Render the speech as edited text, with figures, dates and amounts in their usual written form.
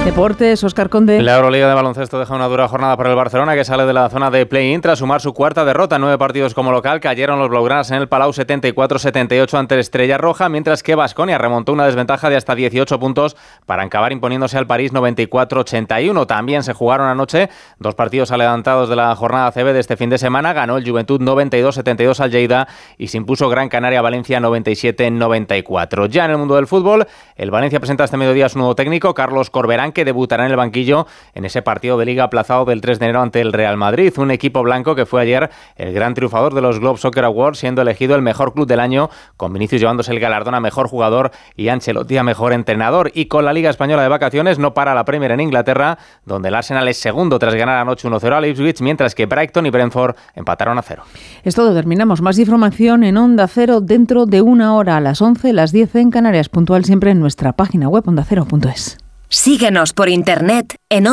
Deportes, Óscar Conde. La Euroliga de baloncesto deja una dura jornada para el Barcelona, que sale de la zona de play-in tras sumar su cuarta derrota. 9 partidos como local. Cayeron los blaugranas en el Palau 74-78 ante el Estrella Roja, mientras que Baskonia remontó una desventaja de hasta 18 puntos para acabar imponiéndose al París 94-81. También se jugaron anoche 2 partidos adelantados de la jornada CB de este fin de semana. Ganó el Juventud 92-72 al Lleida y se impuso Gran Canaria Valencia 97-94. Ya en el mundo del fútbol, el Valencia presenta este mediodía su nuevo técnico, Carlos Corberán, que debutará en el banquillo en ese partido de Liga aplazado del 3 de enero ante el Real Madrid. Un equipo blanco que fue ayer el gran triunfador de los Globe Soccer Awards, siendo elegido el mejor club del año, con Vinicius llevándose el galardón a mejor jugador y Ancelotti a mejor entrenador. Y con la Liga Española de vacaciones no para la Premier en Inglaterra, donde el Arsenal es segundo tras ganar anoche 1-0 al Ipswich, mientras que Brighton y Brentford empataron a 0. Es todo, terminamos. Más información en Onda Cero dentro de una hora, a las 11, las 10 en Canarias, puntual siempre en nuestra página web ondacero.es. Síguenos por internet en